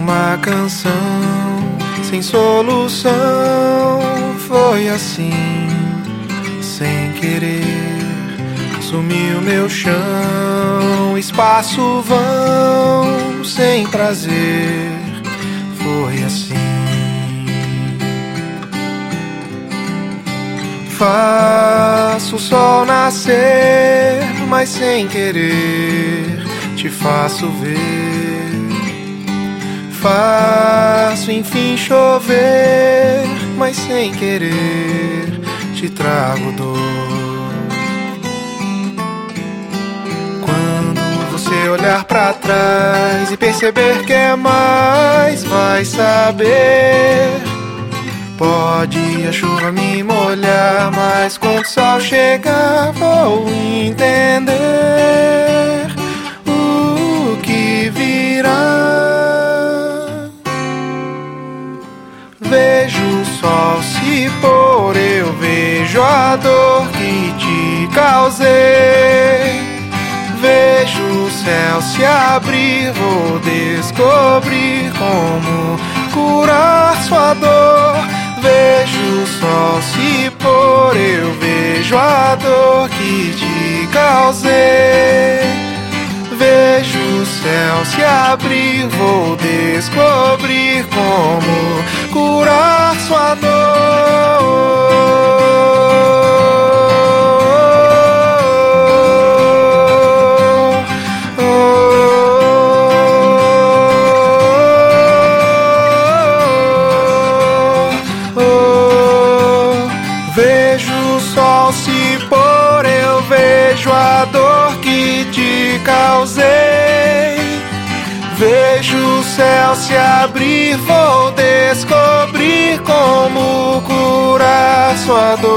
uma canção sem solução. Foi assim, sem querer, sumiu meu chão. Espaço vão, sem prazer. Foi assim. Faço o sol nascer, mas sem querer te faço ver. Faço enfim chover, mas sem querer te trago dor. Quando você olhar pra trás e perceber que é mais, vai saber. Pode a chuva me molhar, mas quando o sol chegar vou entender o que virá. Vejo o sol se pôr, eu vejo a dor que te causei. Vejo o céu se abrir, vou descobrir como curar sua dor. Vejo o sol se pôr, eu vejo a dor que te causei. Vejo o céu se abrir, vou descobrir como curar sua dor. Vejo o sol se pôr, eu vejo a dor que te causei. Vejo o céu se abrir, vou descobrir como curar sua dor.